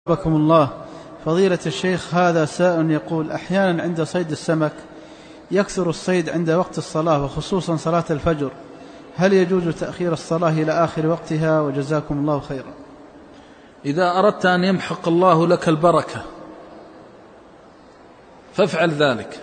بكم الله. فضيلة الشيخ، هذا سائل يقول: أحيانا عند صيد السمك يكثر الصيد عند وقت الصلاة وخصوصا صلاة الفجر، هل يجوز تأخير الصلاة إلى آخر وقتها؟ وجزاكم الله خيرا. إذا أردت أن يمحق الله لك البركة فافعل ذلك.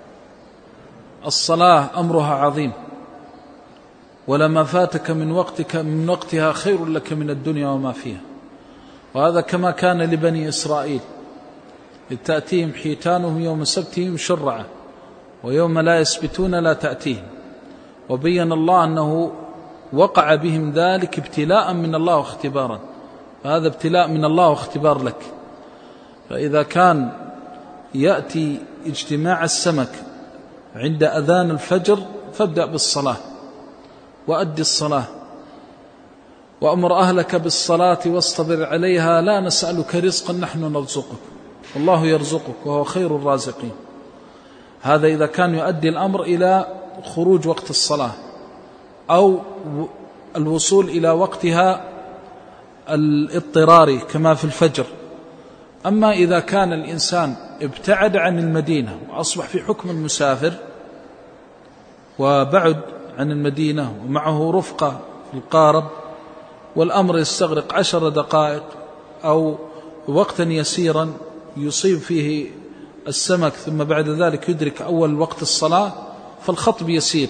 الصلاة أمرها عظيم، ولما فاتك من وقتها خير لك من الدنيا وما فيها. وهذا كما كان لبني إسرائيل، إذ تأتيهم حيتانهم يوم سبتهم شرعا ويوم لا يسبتون لا تأتيهم. وبين الله أنه وقع بهم ذلك ابتلاء من الله واختبارا، فهذا ابتلاء من الله واختبار لك. فإذا كان يأتي اجتماع السمك عند أذان الفجر فابدأ بالصلاة وأدي الصلاة، وأمر أهلك بالصلاة واصطبر عليها، لا نسألك رزقا نحن نرزقك والله يرزقك وهو خير الرازقين. هذا إذا كان يؤدي الأمر إلى خروج وقت الصلاة أو الوصول إلى وقتها الاضطراري كما في الفجر. أما إذا كان الإنسان ابتعد عن المدينة وأصبح في حكم المسافر وبعد عن المدينة ومعه رفقة في القارب، والأمر يستغرق 10 دقائق أو وقتا يسيرا يصيب فيه السمك ثم بعد ذلك يدرك أول وقت الصلاة، فالخطب يسير.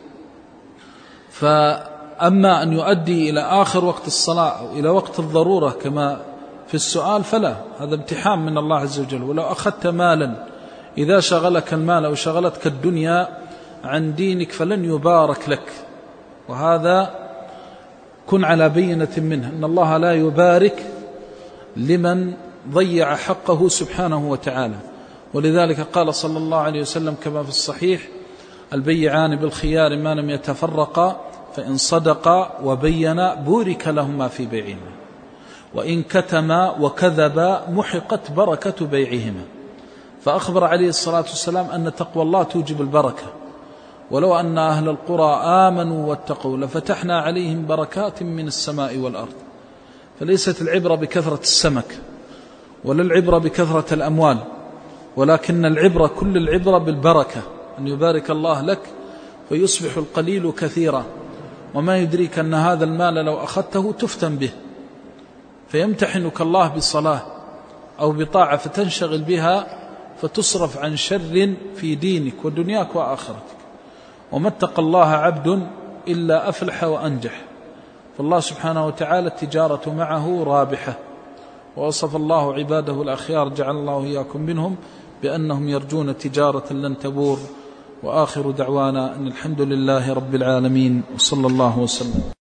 فأما أن يؤدي إلى آخر وقت الصلاة أو إلى وقت الضرورة كما في السؤال فلا، هذا امتحان من الله عز وجل. ولو أخذت مالا إذا شغلك المال أو شغلتك الدنيا عن دينك فلن يبارك لك، وهذا كن على بينة منه أن الله لا يبارك لمن ضيع حقه سبحانه وتعالى. ولذلك قال صلى الله عليه وسلم كما في الصحيح: البيعان بالخيار ما لم يتفرقا فإن صدقا وبينا بورك لهما في بيعهما وإن كتما وكذبا محقت بركة بيعهما. فأخبر عليه الصلاة والسلام أن تقوى الله توجب البركة، ولو أن أهل القرى آمنوا واتقوا لفتحنا عليهم بركات من السماء والأرض. فليست العبرة بكثرة السمك ولا العبرة بكثرة الأموال، ولكن العبرة كل العبرة بالبركة، أن يبارك الله لك فيصبح القليل كثيرا. وما يدريك أن هذا المال لو أخذته تفتن به، فيمتحنك الله بصلاة أو بطاعة فتنشغل بها فتصرف عن شر في دينك ودنياك وآخرتك. وما اتقى الله عبد إلا أفلح وأنجح. فالله سبحانه وتعالى التجارة معه رابحة، ووصف الله عباده الأخيار جعل الله إياكم منهم بأنهم يرجون تجارة لن تبور. وآخر دعوانا أن الحمد لله رب العالمين، وصلى الله وسلم.